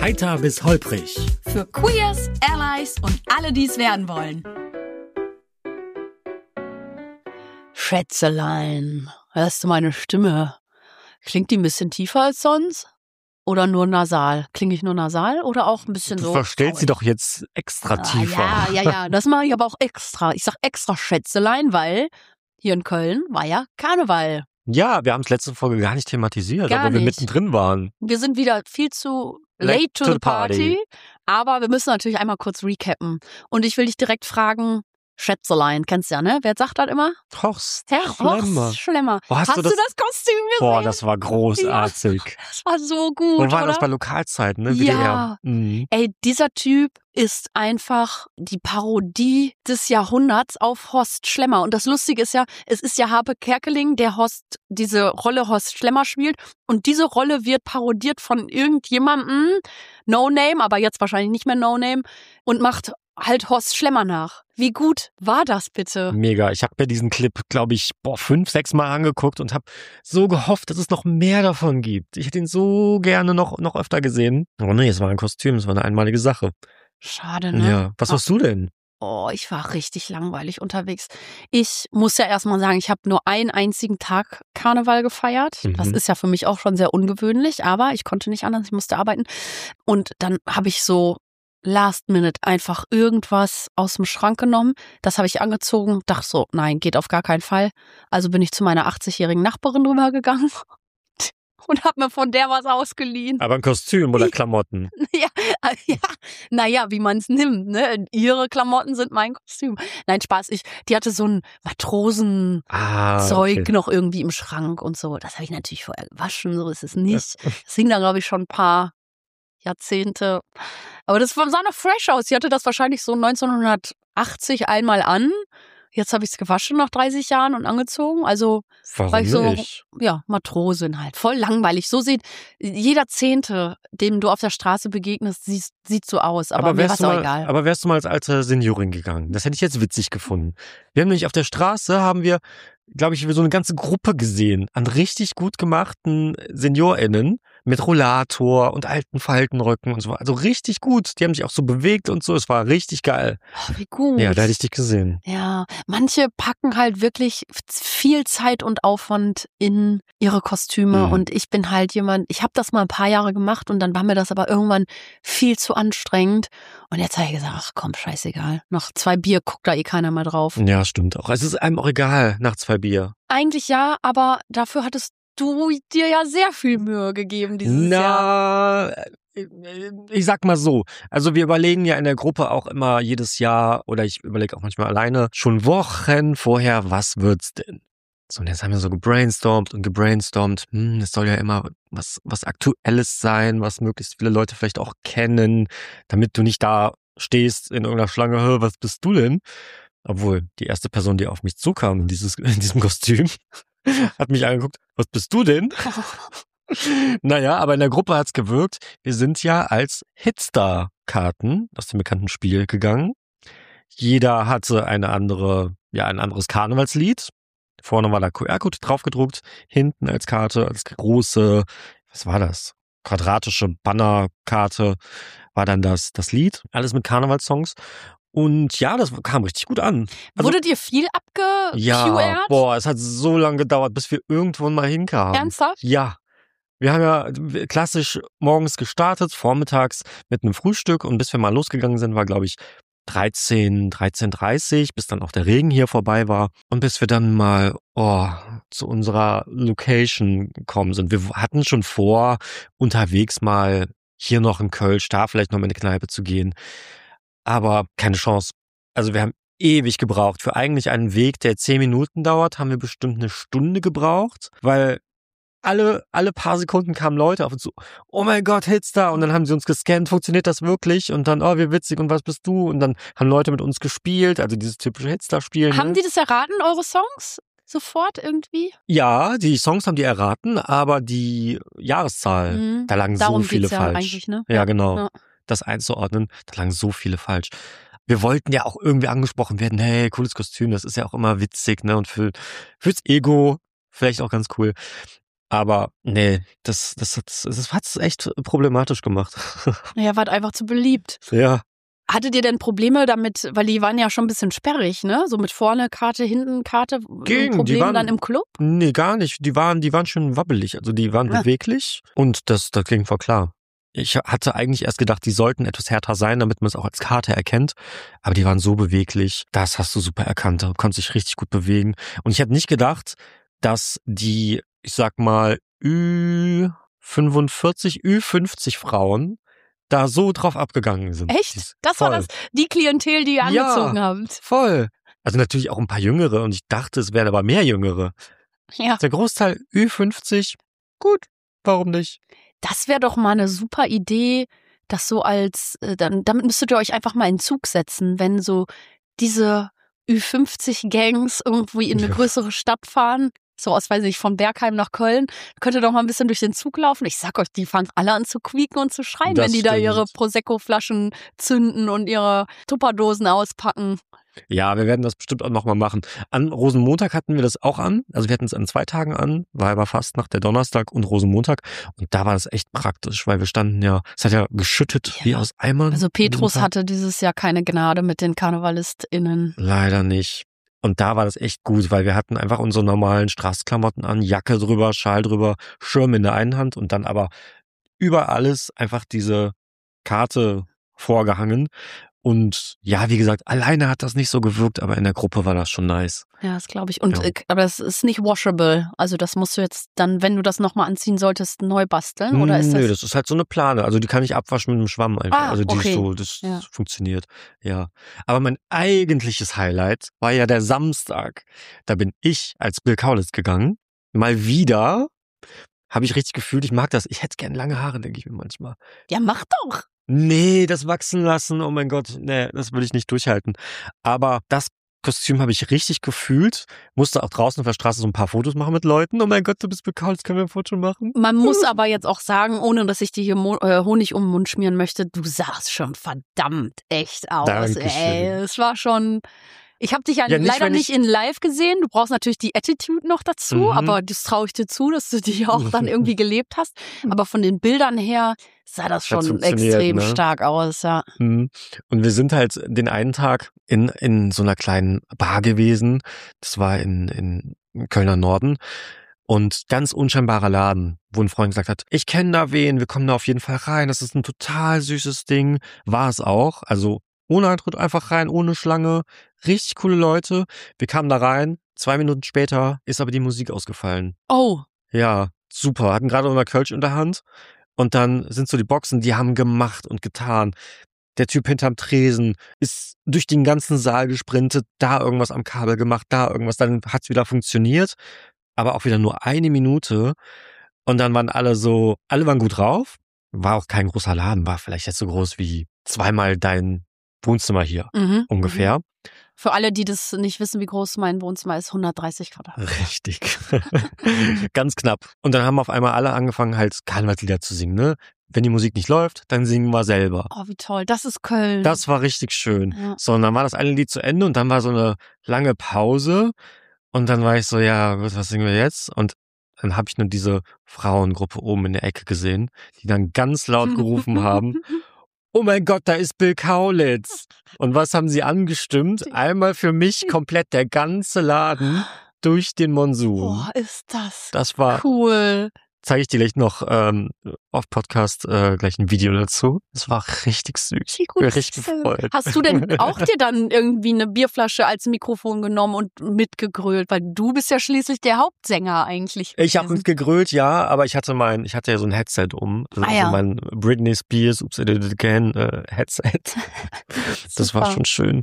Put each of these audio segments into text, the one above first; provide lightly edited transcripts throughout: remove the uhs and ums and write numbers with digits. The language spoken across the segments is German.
Heiter bis holprig. Für Queers, Allies und alle, die es werden wollen. Schätzelein, hörst du meine Stimme? Klingt die ein bisschen tiefer als sonst? Oder nur nasal? Klinge ich nur nasal oder auch ein bisschen so? Du verstellst sie doch jetzt extra tiefer. Ja, das mache ich aber auch extra. Ich sag extra Schätzelein, weil hier in Köln war ja Karneval. Ja, wir haben es letzte Folge gar nicht thematisiert, Gar obwohl wir nicht. mittendrin waren. Wir sind wieder viel zu late to the party, aber wir müssen natürlich einmal kurz recappen. Und ich will dich direkt fragen, Schätzelein, kennst du ja, ne? Wer sagt das immer? Horst Herr Schlemmer. Horst Schlemmer. Oh, hast Hast du du das- das Kostüm gesehen? Boah, das war großartig. Das war so gut, Und war oder? das bei Lokalzeiten, ne? Ja. WDR. Mhm. Ey, dieser Typ ist einfach die Parodie des Jahrhunderts auf Horst Schlemmer. Und das Lustige ist ja, es ist ja Harpe Kerkeling, der diese Rolle Horst Schlemmer spielt. Und diese Rolle wird parodiert von irgendjemandem, No Name, aber jetzt wahrscheinlich nicht mehr No Name, und macht halt Horst Schlemmer nach. Wie gut war das bitte? Mega. Ich habe mir diesen Clip, glaube ich, 5, 6 Mal angeguckt und habe so gehofft, dass es noch mehr davon gibt. Ich hätte ihn so gerne noch öfter gesehen. Oh nee, es war ein Kostüm, es war eine einmalige Sache. Schade, ne? Ja. Was hast du denn? Oh, ich war richtig langweilig unterwegs. Ich muss ja erstmal sagen, ich habe nur einen einzigen Tag Karneval gefeiert. Das ist ja für mich auch schon sehr ungewöhnlich, aber ich konnte nicht anders, ich musste arbeiten. Und dann habe ich so Last Minute einfach irgendwas aus dem Schrank genommen. Das habe ich angezogen, dachte so, nein, geht auf gar keinen Fall. Also bin ich zu meiner 80-jährigen Nachbarin rübergegangen und habe mir von der was ausgeliehen. Aber ein Kostüm oder Klamotten? Ja, naja, wie man es nimmt, ne? Ihre Klamotten sind mein Kostüm. Nein, Spaß, die hatte so ein Matrosenzeug Okay. noch irgendwie im Schrank und so. Das habe ich natürlich vorher gewaschen, so ist es nicht. Das hing da, glaube ich, schon ein paar Jahrzehnte. Aber das sah noch fresh aus. Sie hatte das wahrscheinlich so 1980 einmal an. Jetzt habe ich es gewaschen nach 30 Jahren und angezogen. Also war Warum ich so, nicht? ja, Matrosin halt. Voll langweilig. So sieht jeder Zehnte, dem du auf der Straße begegnest, sieht so aus. Aber mir war es auch egal. Aber wärst du mal als alte Seniorin gegangen? Das hätte ich jetzt witzig gefunden. Wir haben nämlich auf der Straße, glaube ich, so eine ganze Gruppe gesehen an richtig gut gemachten SeniorInnen mit Rollator und alten Faltenröcken und so. Also richtig gut. Die haben sich auch so bewegt und so. Es war richtig geil. Oh, wie gut. Ja, da hätte ich dich gesehen. Ja, manche packen halt wirklich viel Zeit und Aufwand in ihre Kostüme und ich bin halt jemand, ich habe das mal ein paar Jahre gemacht und dann war mir das aber irgendwann viel zu anstrengend und jetzt habe ich gesagt, ach komm, scheißegal, nach 2 Bier guckt da eh keiner mehr drauf. Ja, stimmt auch. Es ist einem auch egal nach 2 Bier. Eigentlich ja, aber dafür hattest du dir ja sehr viel Mühe gegeben dieses Jahr. Ich sag mal so, also wir überlegen ja in der Gruppe auch immer jedes Jahr, oder ich überlege auch manchmal alleine, schon Wochen vorher, was wird's denn? So, und jetzt haben wir so gebrainstormt. Es soll ja immer was Aktuelles sein, was möglichst viele Leute vielleicht auch kennen, damit du nicht da stehst in irgendeiner Schlange, "Hä, was bist du denn?" Obwohl, die erste Person, die auf mich zukam in diesem Kostüm, hat mich angeguckt, "Was bist du denn?" Naja, aber in der Gruppe hat's gewirkt. Wir sind ja als Hitstar-Karten aus dem bekannten Spiel gegangen. Jeder hatte ein anderes Karnevalslied. Vorne war der QR-Code draufgedruckt, hinten als Karte, als große, was war das? Quadratische Bannerkarte war dann das Lied. Alles mit Karnevalssongs. Und ja, das kam richtig gut an. Also, Wurde dir viel ja, abgeQRt? boah, es hat so lange gedauert, bis wir irgendwann mal hinkamen. Ernsthaft? Ja. Wir haben ja klassisch morgens gestartet, vormittags mit einem Frühstück und bis wir mal losgegangen sind, war, glaube ich, 13:30, bis dann auch der Regen hier vorbei war und bis wir dann mal zu unserer Location gekommen sind. Wir hatten schon vor, unterwegs mal hier noch in Kölsch, da vielleicht noch mal in eine Kneipe zu gehen, aber keine Chance. Also wir haben ewig gebraucht. Für eigentlich einen Weg, der 10 Minuten dauert, haben wir bestimmt 1 Stunde gebraucht, weil alle paar Sekunden kamen Leute auf uns zu, "Oh mein Gott, Hitstar", und dann haben sie uns gescannt, "Funktioniert das wirklich?" Und dann, "Oh, wie witzig, und was bist du?" Und dann haben Leute mit uns gespielt, also dieses typische Hitstar-Spiel. Haben Ne? die das erraten, eure Songs? Sofort irgendwie? Ja, die Songs haben die erraten, aber die Jahreszahl, da lagen Darum so viele geht's ja falsch. eigentlich, ne? Ja, genau. Ja. Das einzuordnen, da lagen so viele falsch. Wir wollten ja auch irgendwie angesprochen werden, hey, cooles Kostüm, das ist ja auch immer witzig, ne? Und fürs Ego vielleicht auch ganz cool. Aber nee, das hat's echt problematisch gemacht. Ja, wart einfach zu beliebt. Ja. Hattet ihr denn Probleme damit, weil die waren ja schon ein bisschen sperrig, ne? So mit vorne Karte, hinten Karte, Probleme dann im Club? Nee, gar nicht. Die waren schon wabbelig, also die waren beweglich und das klingt voll klar. Ich hatte eigentlich erst gedacht, die sollten etwas härter sein, damit man es auch als Karte erkennt. Aber die waren so beweglich, das hast du super erkannt. Da konntest dich richtig gut bewegen. Und ich hätte nicht gedacht, dass die, ich sag mal, Ü45, Ü50 Frauen da so drauf abgegangen sind. Echt? Das war die Klientel, die ihr angezogen habt. Voll. Also natürlich auch ein paar Jüngere und ich dachte, es wären aber mehr Jüngere. Ja. Der Großteil Ü50, gut, warum nicht? Das wäre doch mal eine super Idee, das so als, damit müsstet ihr euch einfach mal in Zug setzen, wenn so diese Ü50-Gangs irgendwie in eine größere Stadt fahren. So aus, weiß ich, von Bergheim nach Köln, könnt ihr doch mal ein bisschen durch den Zug laufen. Ich sag euch, die fangen alle an zu quieken und zu schreien, wenn die da ihre Prosecco-Flaschen zünden und ihre Tupperdosen auspacken. Ja, wir werden das bestimmt auch nochmal machen. An Rosenmontag hatten wir das auch an. Also wir hatten es an 2 Tagen an, war aber fast nach der Donnerstag und Rosenmontag. Und da war das echt praktisch, weil wir standen ja, es hat ja geschüttet wie aus Eimern. Also Petrus hatte dieses Jahr keine Gnade mit den KarnevalistInnen. Leider nicht. Und da war das echt gut, weil wir hatten einfach unsere normalen Straßenklamotten an, Jacke drüber, Schal drüber, Schirm in der einen Hand und dann aber über alles einfach diese Karte vorgehangen. Und ja, wie gesagt, alleine hat das nicht so gewirkt, aber in der Gruppe war das schon nice. Ja, das glaube ich. Und aber es ist nicht washable. Also das musst du jetzt dann, wenn du das nochmal anziehen solltest, neu basteln? Oder ist das? Nö, das ist halt so eine Plane. Also die kann ich abwaschen mit einem Schwamm einfach. Also die okay. ist so, das funktioniert. Ja. Aber mein eigentliches Highlight war ja der Samstag. Da bin ich als Bill Kaulitz gegangen. Mal wieder habe ich richtig gefühlt, ich mag das. Ich hätte gerne lange Haare, denke ich mir manchmal. Ja, mach doch. Nee, das wachsen lassen, oh mein Gott, nee, das will ich nicht durchhalten. Aber das Kostüm habe ich richtig gefühlt, musste auch draußen auf der Straße so ein paar Fotos machen mit Leuten. Oh mein Gott, du bist bekannt, können wir ein Foto machen? Man muss aber jetzt auch sagen, ohne dass ich dir hier Honig um den Mund schmieren möchte, du sahst schon verdammt echt aus. Dankeschön. Ey, es war schon... Ich habe dich ja leider nicht in live gesehen. Du brauchst natürlich die Attitude noch dazu, aber das traue ich dir zu, dass du die auch dann irgendwie gelebt hast. Aber von den Bildern her sah das schon extrem stark aus, ja. Und wir sind halt den einen Tag in so einer kleinen Bar gewesen. Das war in Kölner Norden. Und ganz unscheinbarer Laden, wo ein Freund gesagt hat, ich kenne da wen, wir kommen da auf jeden Fall rein. Das ist ein total süßes Ding. War es auch. Also ohne Eintritt einfach rein, ohne Schlange. Richtig coole Leute. Wir kamen da rein. 2 Minuten später ist aber die Musik ausgefallen. Oh. Ja, super. Hatten gerade noch Kölsch in der Hand. Und dann sind so die Boxen, die haben gemacht und getan. Der Typ hinterm Tresen ist durch den ganzen Saal gesprintet, da irgendwas am Kabel gemacht, da irgendwas. Dann hat's wieder funktioniert. Aber auch wieder nur 1 Minute. Und dann waren alle waren gut drauf. War auch kein großer Laden, war vielleicht jetzt so groß wie 2-mal dein Wohnzimmer hier ungefähr. Für alle, die das nicht wissen, wie groß mein Wohnzimmer ist, 130 Quadratmeter. Richtig. Ganz knapp. Und dann haben auf einmal alle angefangen, halt Karnevalslieder zu singen, ne? Wenn die Musik nicht läuft, dann singen wir selber. Oh, wie toll. Das ist Köln. Das war richtig schön. Ja. So, und dann war das eine Lied zu Ende und dann war so eine lange Pause. Und dann war ich so, ja, was singen wir jetzt? Und dann habe ich nur diese Frauengruppe oben in der Ecke gesehen, die dann ganz laut gerufen haben, oh mein Gott, da ist Bill Kaulitz. Und was haben sie angestimmt? Einmal für mich komplett der ganze Laden durch den Monsun. Boah, ist das, das war cool. Zeige ich dir gleich noch auf Podcast gleich ein Video dazu. Das war richtig süß. Ich bin richtig gefreut. Hast du denn auch dir dann irgendwie eine Bierflasche als Mikrofon genommen und mitgegrölt? Weil du bist ja schließlich der Hauptsänger eigentlich. Ich habe mitgegrölt, ja, aber ich hatte ja so ein Headset um. Also mein Britney Spears Oops, I Did It Again Headset. Das war schon schön.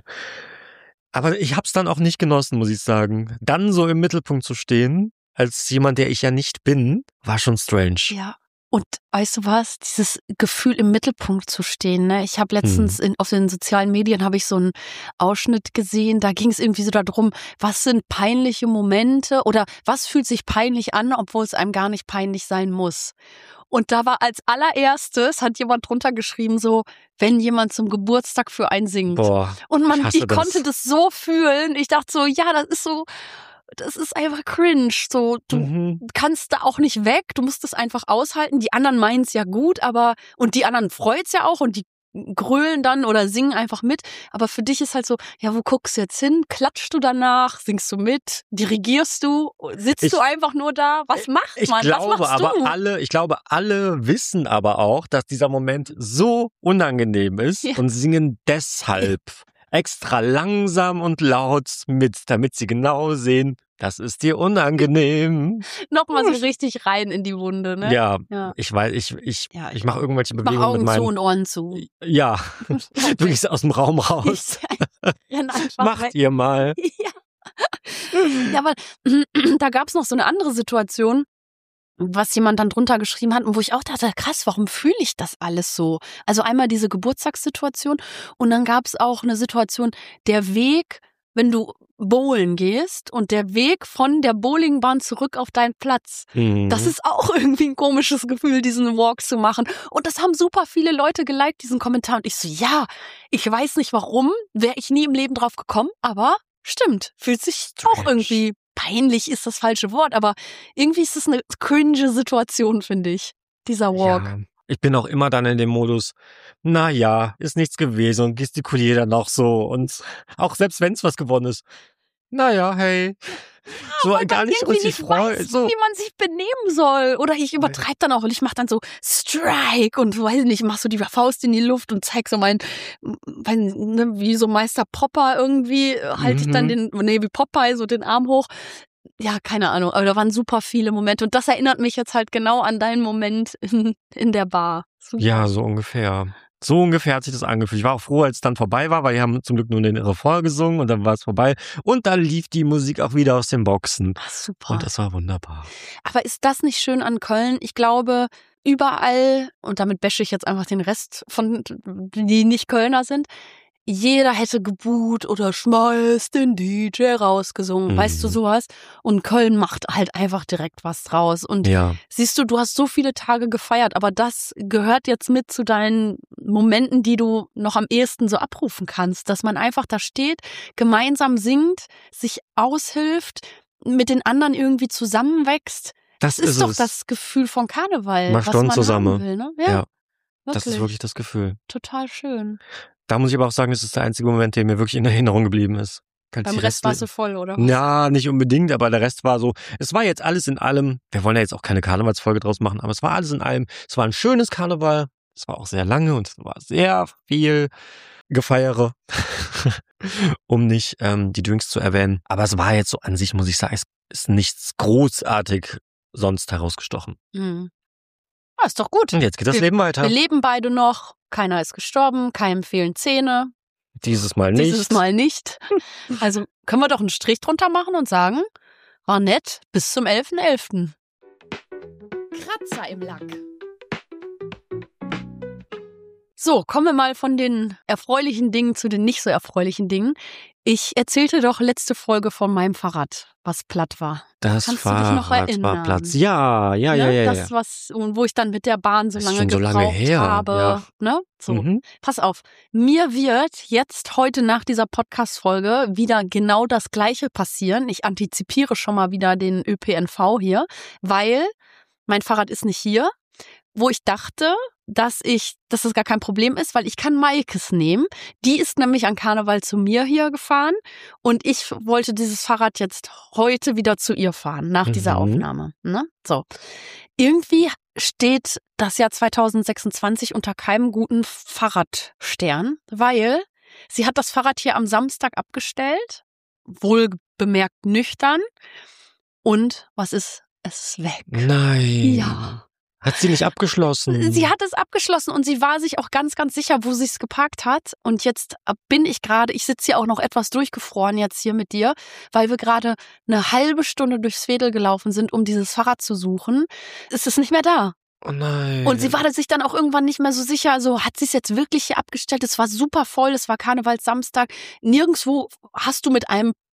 Aber ich hab's dann auch nicht genossen, muss ich sagen. Dann so im Mittelpunkt zu stehen, als jemand, der ich ja nicht bin, war schon strange. Ja. Und weißt du was? Dieses Gefühl, im Mittelpunkt zu stehen. Ne? Ich habe letztens auf den sozialen Medien habe ich so einen Ausschnitt gesehen. Da ging es irgendwie so darum, was sind peinliche Momente oder was fühlt sich peinlich an, obwohl es einem gar nicht peinlich sein muss. Und da war als allererstes, hat jemand drunter geschrieben, so, wenn jemand zum Geburtstag für einen singt. Boah, und ich konnte das so fühlen. Ich dachte so, ja, das ist so das ist einfach cringe. So, du kannst da auch nicht weg, du musst es einfach aushalten. Die anderen meinen es ja gut, und die anderen freut's ja auch und die grölen dann oder singen einfach mit. Aber für dich ist halt so, ja, wo guckst du jetzt hin? Klatschst du danach? Singst du mit? Dirigierst du? Sitzt du einfach nur da? Was macht man? Was machst du? Ich glaube, alle wissen aber auch, dass dieser Moment so unangenehm ist und singen deshalb extra langsam und laut mit, damit sie genau sehen, das ist dir unangenehm. Nochmal so richtig rein in die Wunde, ne? Ja. Ich weiß, ich mache irgendwelche Bewegungen mach Augen mit meinen... zu und Ohren zu. Ja, du gehst aus dem Raum raus. Renn einfach Macht weg. ihr mal. Ja, aber da gab's noch so eine andere Situation, was jemand dann drunter geschrieben hat und wo ich auch dachte, krass, warum fühle ich das alles so? Also einmal diese Geburtstagssituation und dann gab's auch eine Situation, der Weg, wenn du bowlen gehst und der Weg von der Bowlingbahn zurück auf deinen Platz. Das ist auch irgendwie ein komisches Gefühl, diesen Walk zu machen. Und das haben super viele Leute geliked, diesen Kommentar. Und ich so, ja, ich weiß nicht warum, wäre ich nie im Leben drauf gekommen, aber stimmt, fühlt sich auch irgendwie peinlich, ist das falsche Wort, aber irgendwie ist es eine cringe Situation, finde ich, dieser Walk. Ja, ich bin auch immer dann in dem Modus, naja, ist nichts gewesen und gestikuliere dann noch so und auch selbst wenn es was gewonnen ist, naja, hey, so gar nicht richtig freuen. So. Wie man sich benehmen soll. Oder ich übertreibe dann auch und ich mache dann so Strike und weiß nicht, mach so die Faust in die Luft und zeig so wie so Meister Popper irgendwie, halte ich dann wie Popeye, so den Arm hoch. Ja, keine Ahnung, aber da waren super viele Momente und das erinnert mich jetzt halt genau an deinen Moment in der Bar. Super. Ja, so ungefähr. So ungefähr hat sich das angefühlt. Ich war auch froh, als es dann vorbei war, weil wir haben zum Glück nur den Refrain gesungen und dann war es vorbei. Und dann lief die Musik auch wieder aus den Boxen. Ach, super. Und das war wunderbar. Aber ist das nicht schön an Köln? Ich glaube, überall, und damit bashe ich jetzt einfach den Rest von, die nicht Kölner sind, jeder hätte geboot oder schmeiß den DJ rausgesungen. Weißt du, sowas? Und Köln macht halt einfach direkt was draus. Und siehst du hast so viele Tage gefeiert, aber das gehört jetzt mit zu deinen Momenten, die du noch am ehesten so abrufen kannst. Dass man einfach da steht, gemeinsam singt, sich aushilft, mit den anderen irgendwie zusammenwächst. Das ist doch das Gefühl von Karneval, was man zusammen haben will, ne? Ja. Das ist wirklich das Gefühl. Total schön. Da muss ich aber auch sagen, das ist der einzige Moment, der mir wirklich in Erinnerung geblieben ist. Beim Rest warst du voll, oder was? Ja, nicht unbedingt, aber der Rest war so, es war jetzt alles in allem, wir wollen ja jetzt auch keine Karnevalsfolge draus machen, aber es war alles in allem, es war ein schönes Karneval, es war auch sehr lange und es war sehr viel Gefeiere, um nicht die Drinks zu erwähnen. Aber es war jetzt so an sich, muss ich sagen, es ist nichts großartig sonst herausgestochen. Ah, ist doch gut. Und jetzt geht das Leben weiter. Wir leben beide noch, keiner ist gestorben, keinem fehlen Zähne. Dieses Mal nicht. Also können wir doch einen Strich drunter machen und sagen, war nett, bis zum 11.11. Kratzer im Lack. So, kommen wir mal von den erfreulichen Dingen zu den nicht so erfreulichen Dingen. Ich erzählte doch letzte Folge von meinem Fahrrad, was platt war. Das Kannst Fahrrad du dich noch erinnern? war platt. Ja. Das, wo ich dann mit der Bahn so lange gebraucht habe. Ja. Ne? So, pass auf. Mir wird jetzt heute nach dieser Podcast-Folge wieder genau das Gleiche passieren. Ich antizipiere schon mal wieder den ÖPNV hier, weil mein Fahrrad ist nicht hier, wo ich dachte, dass das gar kein Problem ist, weil ich kann Maikes nehmen. Die ist nämlich an Karneval zu mir hier gefahren und ich wollte dieses Fahrrad jetzt heute wieder zu ihr fahren, nach dieser Aufnahme. Ne? So. Irgendwie steht das Jahr 2026 unter keinem guten Fahrradstern, weil sie hat das Fahrrad hier am Samstag abgestellt, wohl bemerkt nüchtern und was ist? Es ist weg. Nein. Ja. Hat sie nicht abgeschlossen? Sie hat es abgeschlossen und sie war sich auch ganz, ganz sicher, wo sie es geparkt hat. Und jetzt ich sitze hier auch noch etwas durchgefroren jetzt hier mit dir, weil wir gerade eine halbe Stunde durchs Veedel gelaufen sind, um dieses Fahrrad zu suchen. Es ist nicht mehr da. Oh nein. Und sie war sich dann auch irgendwann nicht mehr so sicher, also hat sie es jetzt wirklich hier abgestellt? Es war super voll, es war Karnevalssamstag. Nirgendwo hast du mit einem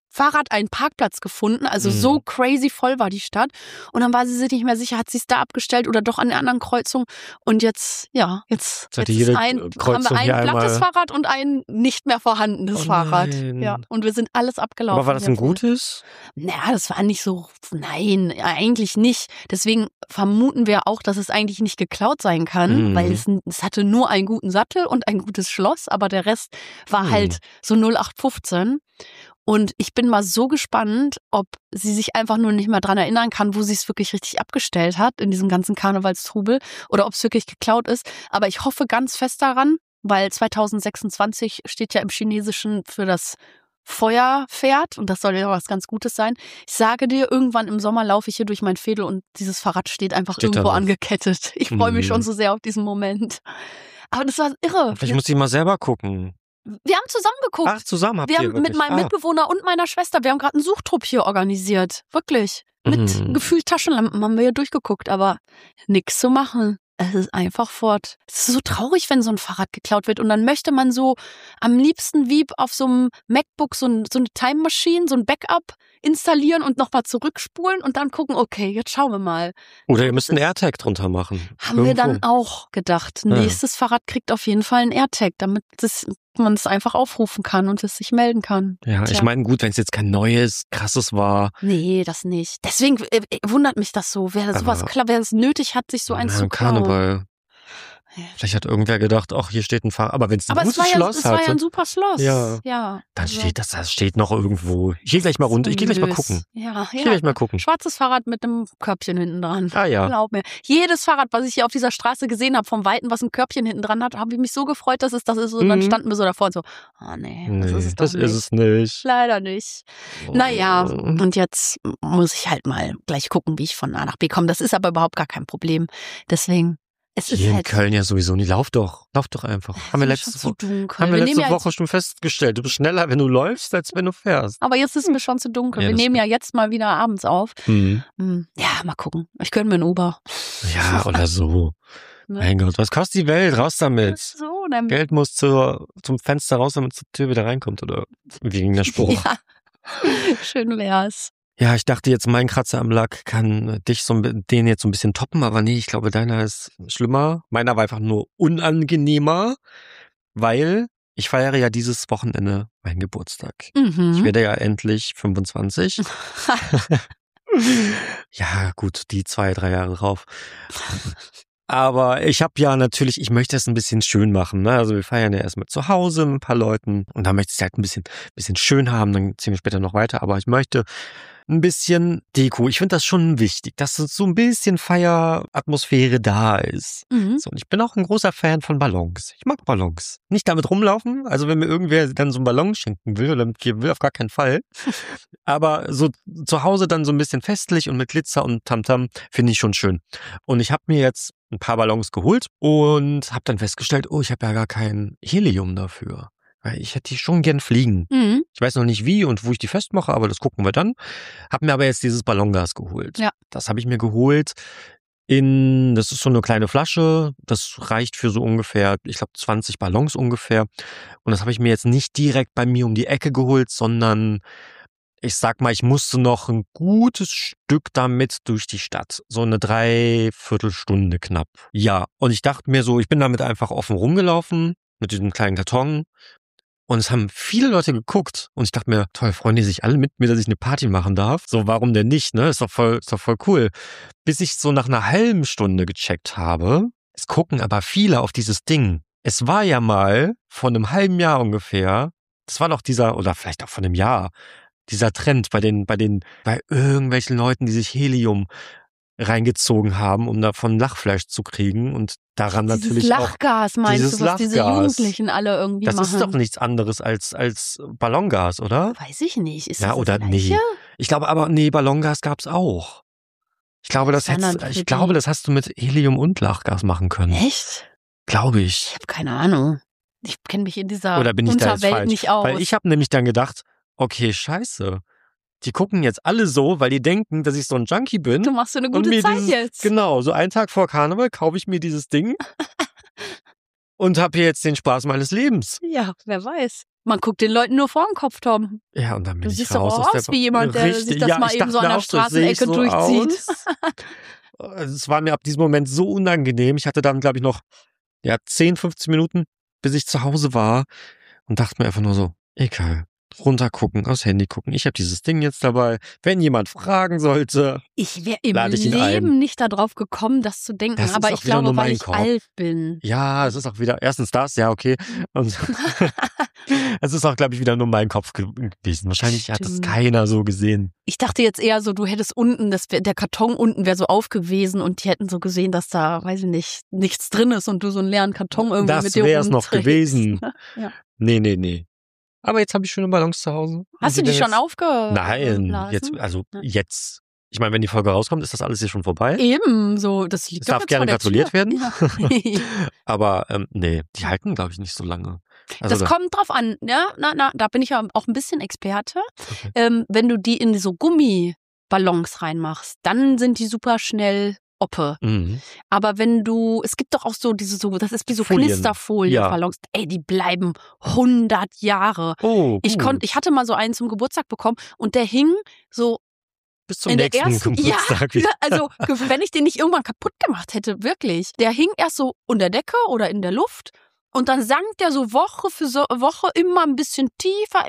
Fahrrad einen Parkplatz gefunden, also so crazy voll war die Stadt. Und dann war sie sich nicht mehr sicher, hat sie es da abgestellt oder doch an der anderen Kreuzung. Und jetzt haben wir ein plattes Fahrrad und ein nicht mehr vorhandenes Fahrrad. Ja, und wir sind alles abgelaufen. Aber war das ein gutes? Naja, das war nicht so, nein, eigentlich nicht. Deswegen vermuten wir auch, dass es eigentlich nicht geklaut sein kann, weil es hatte nur einen guten Sattel und ein gutes Schloss, aber der Rest war halt so 0815. Und ich bin mal so gespannt, ob sie sich einfach nur nicht mehr dran erinnern kann, wo sie es wirklich richtig abgestellt hat in diesem ganzen Karnevalstrubel oder ob es wirklich geklaut ist. Aber ich hoffe ganz fest daran, weil 2026 steht ja im Chinesischen für das Feuerpferd und das soll ja was ganz Gutes sein. Ich sage dir, irgendwann im Sommer laufe ich hier durch mein Veedel und dieses Fahrrad steht irgendwo angekettet. Ich freue mich schon so sehr auf diesen Moment. Aber das war irre. Vielleicht muss ich mal selber gucken. Wir haben zusammen geguckt. Ach, zusammen habt ihr wirklich? Mit meinem Mitbewohner und meiner Schwester. Wir haben gerade einen Suchtrupp hier organisiert. Wirklich. Mit gefühlt Taschenlampen haben wir hier durchgeguckt, aber nichts zu machen. Es ist einfach fort. Es ist so traurig, wenn so ein Fahrrad geklaut wird. Und dann möchte man so am liebsten wie auf so einem MacBook so eine Time Machine, so ein Backup installieren und nochmal zurückspulen und dann gucken, okay, jetzt schauen wir mal. Oder ihr müsst einen AirTag drunter machen. Haben wir dann auch gedacht. Nächstes Fahrrad kriegt auf jeden Fall einen AirTag, damit man es einfach aufrufen kann und es sich melden kann. Ja, ich meine, gut, wenn es jetzt kein neues, krasses war. Nee, das nicht. Deswegen wundert mich das so. Wer es nötig hat, sich so eins zu klauen. Karneval. Vielleicht hat irgendwer gedacht, ach, hier steht ein Fahrrad. Aber wenn es ein gutes Schloss hat. Das war ja ein super Schloss. Ja. Dann steht das steht noch irgendwo. Ich gehe gleich mal runter. Ich gehe gleich mal gucken. Ich gehe gleich mal gucken. Schwarzes Fahrrad mit einem Körbchen hinten dran. Ah ja. Glaub mir. Jedes Fahrrad, was ich hier auf dieser Straße gesehen habe, vom Weiten, was ein Körbchen hinten dran hat, habe ich mich so gefreut, dass es das ist. Und dann standen wir so davor und so, das ist es nicht. Leider nicht. Naja, und jetzt muss ich halt mal gleich gucken, wie ich von A nach B komme. Das ist aber überhaupt gar kein Problem. Deswegen. Hier in Köln ja sowieso nicht. Lauf doch einfach. Haben wir letzte Woche schon festgestellt. Du bist schneller, wenn du läufst, als wenn du fährst. Aber jetzt ist es mir schon zu dunkel. Wir nehmen ja jetzt mal wieder abends auf. Ja, mal gucken. Ich gönne mir einen Uber. Ja, oder so. Mein Gott, was kostet die Welt? Raus damit. So, Geld muss zum Fenster raus, damit zur Tür wieder reinkommt, oder wie ging der Spruch? Ja, schön wär's. Ja, ich dachte jetzt, mein Kratzer am Lack kann den jetzt so ein bisschen toppen, aber nee, ich glaube, deiner ist schlimmer. Meiner war einfach nur unangenehmer, weil ich feiere ja dieses Wochenende meinen Geburtstag. Ich werde ja endlich 25. Ja, gut, die 2-3 Jahre drauf. Aber ich habe ja natürlich, ich möchte es ein bisschen schön machen. Ne? Also wir feiern ja erstmal zu Hause mit ein paar Leuten und da möchte ich es halt ein bisschen schön haben, dann ziehen wir später noch weiter. Aber ich möchte ein bisschen Deko. Ich finde das schon wichtig, dass so ein bisschen Feieratmosphäre da ist. So, und ich bin auch ein großer Fan von Ballons. Ich mag Ballons. Nicht damit rumlaufen, also wenn mir irgendwer dann so einen Ballon schenken will oder mitgeben will, auf gar keinen Fall. Aber so zu Hause dann so ein bisschen festlich und mit Glitzer und Tamtam finde ich schon schön. Und ich habe mir jetzt ein paar Ballons geholt und habe dann festgestellt, ich habe ja gar kein Helium dafür. Weil ich hätte die schon gern fliegen. Ich weiß noch nicht wie und wo ich die festmache, aber das gucken wir dann. Hab mir aber jetzt dieses Ballongas geholt. Ja. Das habe ich mir geholt das ist so eine kleine Flasche. Das reicht für so ungefähr, ich glaube 20 Ballons ungefähr. Und das habe ich mir jetzt nicht direkt bei mir um die Ecke geholt, sondern ich sag mal, ich musste noch ein gutes Stück damit durch die Stadt. So eine 3/4 Stunde knapp. Ja, und ich dachte mir so, ich bin damit einfach offen rumgelaufen mit diesem kleinen Karton. Und es haben viele Leute geguckt. Und ich dachte mir, toll, freuen die sich alle mit mir, dass ich eine Party machen darf? So, warum denn nicht, ne? Ist doch voll cool. Bis ich so nach einer halben Stunde gecheckt habe, es gucken aber viele auf dieses Ding. Es war ja mal vor einem halben Jahr ungefähr, das war doch oder vielleicht auch vor einem Jahr, dieser Trend bei irgendwelchen Leuten, die sich Helium reingezogen haben, um davon Lachfleisch zu kriegen und daran dieses natürlich Lachgas, auch meinst du, was diese Jugendlichen alle irgendwie das machen? Das ist doch nichts anderes als Ballongas, oder? Weiß ich nicht. Ist ja, das oder nee. Ich glaube aber, Ballongas gab's auch. Ich glaube, das hast du mit Helium und Lachgas machen können. Echt? Glaube ich. Ich habe keine Ahnung. Ich kenne mich in dieser Unterwelt nicht aus. Weil ich habe nämlich dann gedacht, okay, scheiße. Die gucken jetzt alle so, weil die denken, dass ich so ein Junkie bin. Du machst so eine gute Zeit jetzt. Genau, so einen Tag vor Karneval kaufe ich mir dieses Ding und habe hier jetzt den Spaß meines Lebens. Ja, wer weiß. Man guckt den Leuten nur vor den Kopf, Tom. Ja, und dann bin Du ich siehst doch raus auch aus aus wie jemand, der sich das mal eben so an der Straßenecke durchzieht. Also es war mir ab diesem Moment so unangenehm. Ich hatte dann, glaube ich, noch 10, 15 Minuten, bis ich zu Hause war und dachte mir einfach nur so, egal, runtergucken, aufs Handy gucken. Ich habe dieses Ding jetzt dabei. Wenn jemand fragen sollte, Ich wäre im lade ich ihn ein. Leben nicht darauf gekommen, das zu denken. Das ist Aber auch ich wieder nur glaube, weil mein ich Kopf. alt bin. Ja, es ist auch wieder, erstens das, ja, okay. Und es ist auch, glaube ich, wieder nur mein Kopf gewesen. Wahrscheinlich hat das Stimmt. keiner so gesehen. Ich dachte jetzt eher so, du hättest unten, der Karton unten wäre so aufgewesen und die hätten so gesehen, dass da, weiß ich nicht, nichts drin ist und du so einen leeren Karton irgendwie Das mit dir wär's noch rumträgst. gewesen. Ja. Nee. Aber jetzt habe ich schöne Ballons zu Hause. Hast du die schon aufgeblasen? Nein, jetzt. Ich meine, wenn die Folge rauskommt, ist das alles hier schon vorbei. Eben, so, das liegt Es doch darf jetzt gerne vor der gratuliert Tür. werden. Ja. Aber nee, die halten, glaube ich, nicht so lange. Also Das kommt drauf an, ja, da bin ich ja auch ein bisschen Experte. Okay. Wenn du die in so Gummiballons reinmachst, dann sind die super schnell oppe. Mhm. Aber es gibt doch auch so das ist wie so Folien. Knisterfolienballons. Ey, die bleiben 100 Jahre. Oh, Ich hatte mal so einen zum Geburtstag bekommen und der hing so bis zum in der nächsten ersten, Geburtstag. ja, also wenn ich den nicht irgendwann kaputt gemacht hätte, wirklich. Der hing erst so unter der Decke oder in der Luft und dann sank der so Woche für Woche immer ein bisschen tiefer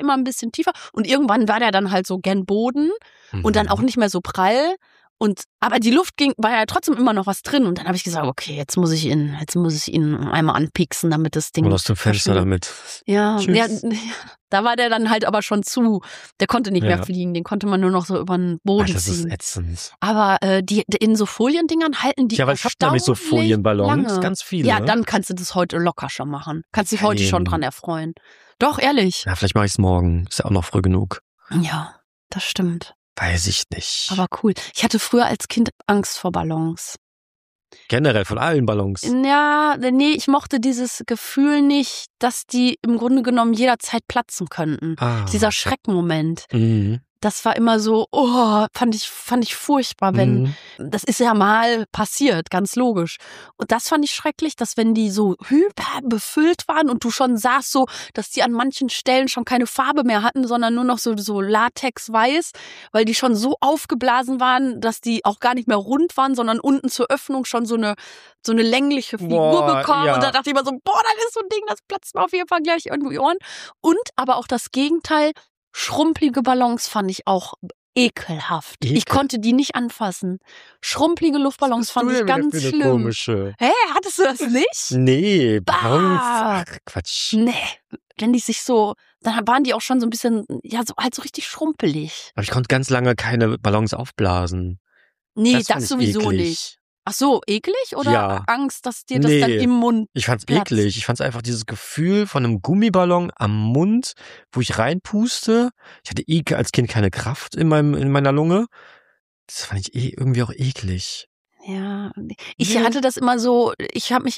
und irgendwann war der dann halt so gen Boden und dann auch nicht mehr so prall. Aber die Luft war ja trotzdem immer noch was drin und dann habe ich gesagt, okay, jetzt muss ich ihn einmal anpieksen, damit das Ding Und aus dem Fenster damit. Ja, Tschüss. da war der dann halt aber schon zu. Der konnte nicht mehr fliegen, den konnte man nur noch so über den Boden Das ist ziehen. ätzend. Aber die in so Foliendingern halten die Ja, weil ich habe nämlich so erstaunlich Folienballons, lange. ganz viele. Ja, dann kannst du das heute locker schon machen. Kannst dich heute Nein. schon dran erfreuen. Doch, ehrlich. Ja, vielleicht mache ich es morgen. Ist ja auch noch früh genug. Ja, das stimmt. Weiß ich nicht. Aber cool. Ich hatte früher als Kind Angst vor Ballons. Generell von allen Ballons. Ja, nee, ich mochte dieses Gefühl nicht, dass die im Grunde genommen jederzeit platzen könnten. Dieser Schreckmoment. Mhm. Das war immer so, fand ich furchtbar, wenn, das ist ja mal passiert, ganz logisch. Und das fand ich schrecklich, dass wenn die so hyper befüllt waren und du schon sahst so, dass die an manchen Stellen schon keine Farbe mehr hatten, sondern nur noch so latexweiß, weil die schon so aufgeblasen waren, dass die auch gar nicht mehr rund waren, sondern unten zur Öffnung schon so eine längliche Figur bekommen. Ja. Und da dachte ich immer so, das ist so ein Ding, das platzt mir auf jeden Fall gleich irgendwo die Ohren. Und aber auch das Gegenteil, schrumpelige Ballons fand ich auch ekelhaft. Ich konnte die nicht anfassen. Schrumpelige Luftballons fand ich ganz schlimm. Komische. Hä, hattest du das nicht? Nee, Ballons. Bah. Ach, Quatsch. Nee, wenn die sich so, dann waren die auch schon so ein bisschen, ja, so halt so richtig schrumpelig. Aber ich konnte ganz lange keine Ballons aufblasen. Nee, fand das ich sowieso eklig. nicht. Ach so, eklig oder Ja. Angst, dass dir das dann im Mund Ich fand's platzt? eklig. Ich fand's einfach dieses Gefühl von einem Gummiballon am Mund, wo ich reinpuste. Ich hatte als Kind keine Kraft in meiner Lunge. Das fand ich irgendwie auch eklig. Ja, ich hatte das immer so, ich habe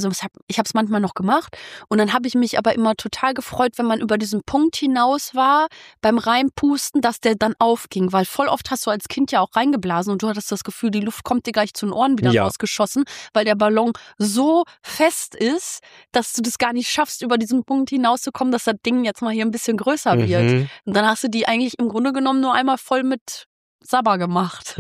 es manchmal noch gemacht und dann habe ich mich aber immer total gefreut, wenn man über diesen Punkt hinaus war beim Reinpusten, dass der dann aufging, weil voll oft hast du als Kind ja auch reingeblasen und du hattest das Gefühl, die Luft kommt dir gleich zu den Ohren wieder rausgeschossen, weil der Ballon so fest ist, dass du das gar nicht schaffst, über diesen Punkt hinauszukommen, dass das Ding jetzt mal hier ein bisschen größer wird. Und dann hast du die eigentlich im Grunde genommen nur einmal voll mit Sabber gemacht.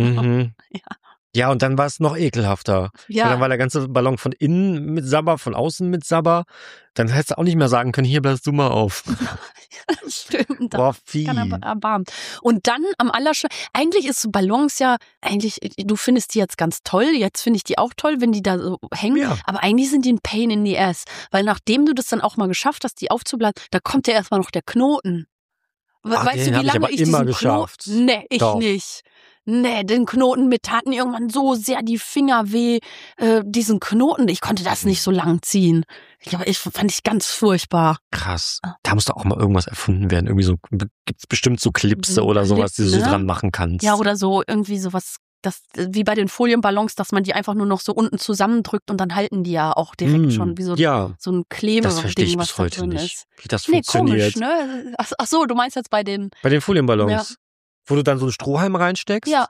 Ja, und dann war es noch ekelhafter. Ja. Weil dann war der ganze Ballon von innen mit Sabber, von außen mit Sabber. Dann hättest du auch nicht mehr sagen können, hier bleibst du mal auf. Stimmt. Boah, Vieh. Kann aber erbarmen. Und dann am eigentlich ist so Ballons ja, du findest die jetzt ganz toll, jetzt finde ich die auch toll, wenn die da so hängen, Ja. aber eigentlich sind die ein Pain in the ass, weil nachdem du das dann auch mal geschafft hast, die aufzublasen, da kommt ja erstmal noch der Knoten. Weißt den du, hab wie ich lange aber ich immer diesen geschafft. Knoten... Nee, ich Doch. nicht. Nee, den Knoten mit taten irgendwann so sehr die Finger weh, diesen Knoten, ich konnte das nicht so lang ziehen. Fand ich ganz furchtbar. Krass. Da muss doch auch mal irgendwas erfunden werden. Irgendwie so, gibt's bestimmt so Clipse oder sowas, die du so ne? dran machen kannst. Ja, oder so irgendwie sowas, wie bei den Folienballons, dass man die einfach nur noch so unten zusammendrückt und dann halten die ja auch direkt schon wie so ein Klebe-Ding, das verstehe ich was bis da heute drin nicht, ist. wie das Nee, funktioniert. komisch, ne? Ach so, du meinst jetzt bei den... Bei den Folienballons, Ja. wo du dann so einen Strohhalm reinsteckst? Ja.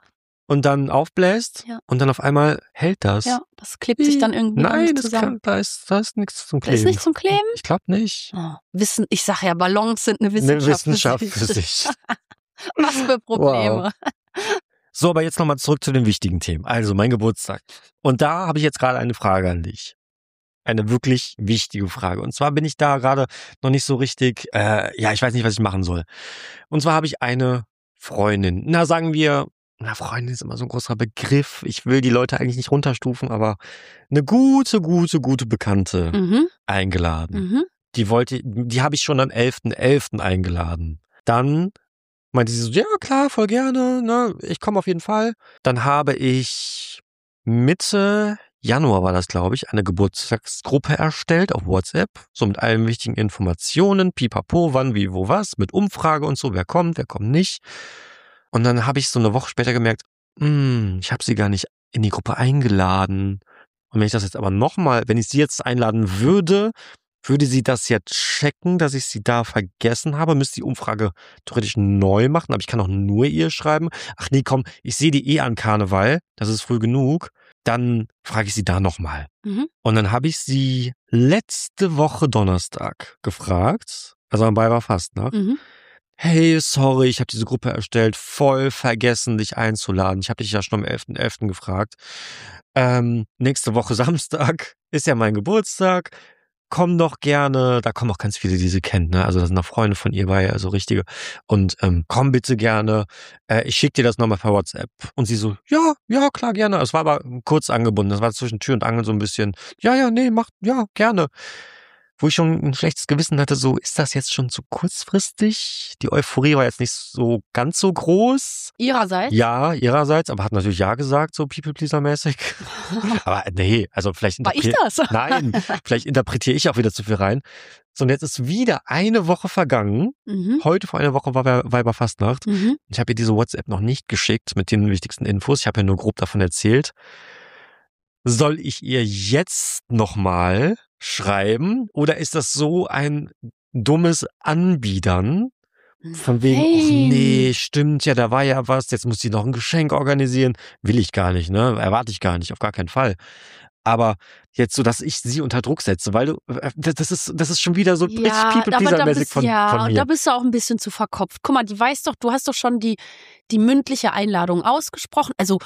Ja. dann aufbläst Ja. und dann auf einmal hält das. Ja, das klebt sich dann irgendwie Nein, zusammen. da ist nichts zum Da Kleben. ist nichts zum Kleben? Ich glaube nicht. Oh, ich sage ja, Ballons sind eine Eine Wissenschaft, Wissenschaft für sich. Was für Probleme. So, aber jetzt nochmal zurück zu den wichtigen Themen. Also mein Geburtstag. Und da habe ich jetzt gerade eine Frage an dich. Eine wirklich wichtige Frage. Und zwar bin ich da gerade noch nicht so richtig, ich weiß nicht, was ich machen soll. Und zwar habe ich eine Freundin. Sagen wir, Freundin ist immer so ein großer Begriff. Ich will die Leute eigentlich nicht runterstufen, aber eine gute Bekannte eingeladen. Die habe ich schon am 11.11. eingeladen. Dann meinte sie so, ja klar, voll gerne, ne, ich komme auf jeden Fall. Dann habe ich Mitte Januar war das, glaube ich, eine Geburtstagsgruppe erstellt auf WhatsApp, so mit allen wichtigen Informationen, pipapo, wann, wie, wo, was, mit Umfrage und so, wer kommt nicht. Und dann habe ich so eine Woche später gemerkt, ich habe sie gar nicht in die Gruppe eingeladen. Und wenn ich das jetzt aber nochmal, wenn ich sie jetzt einladen würde sie das ja checken, dass ich sie da vergessen habe, müsste die Umfrage theoretisch neu machen, aber ich kann auch nur ihr schreiben. Ach nee, komm, ich sehe die an Karneval, das ist früh genug. Dann frage ich sie da nochmal. Und dann habe ich sie letzte Woche Donnerstag gefragt, also am Weiberfastnacht. Hey, sorry, ich habe diese Gruppe erstellt, voll vergessen, dich einzuladen. Ich habe dich ja schon am 11.11. gefragt. Nächste Woche Samstag ist ja mein Geburtstag. Komm doch gerne, da kommen auch ganz viele, die sie kennt, ne? Also da sind auch Freunde von ihr bei, also richtige. Und komm bitte gerne, ich schicke dir das nochmal per WhatsApp. Und sie so, ja, klar, gerne. Es war aber kurz angebunden, das war zwischen Tür und Angel so ein bisschen, gerne. Wo ich schon ein schlechtes Gewissen hatte, so, ist das jetzt schon zu kurzfristig? Die Euphorie war jetzt nicht so ganz so groß. Ihrerseits? Ja, ihrerseits, aber hat natürlich ja gesagt, so People-Pleaser-mäßig. Aber nee, also vielleicht War ich das? Nein, vielleicht interpretiere ich auch wieder zu viel rein. So, und jetzt ist wieder eine Woche vergangen. Heute vor einer Woche war Weiberfastnacht. Ich habe ihr diese WhatsApp noch nicht geschickt mit den wichtigsten Infos. Ich habe ja nur grob davon erzählt. Soll ich ihr jetzt nochmal schreiben oder ist das so ein dummes Anbiedern? Von wegen, nee, stimmt, ja, da war ja was, jetzt muss sie noch ein Geschenk organisieren. Will ich gar nicht, ne? Erwarte ich gar nicht, auf gar keinen Fall. Aber jetzt so, dass ich sie unter Druck setze, weil das ist schon wieder so richtig People-Pleaser-mäßig von mir. Und da bist du auch ein bisschen zu verkopft. Guck mal, die weiß doch, du hast doch schon die mündliche Einladung ausgesprochen. Also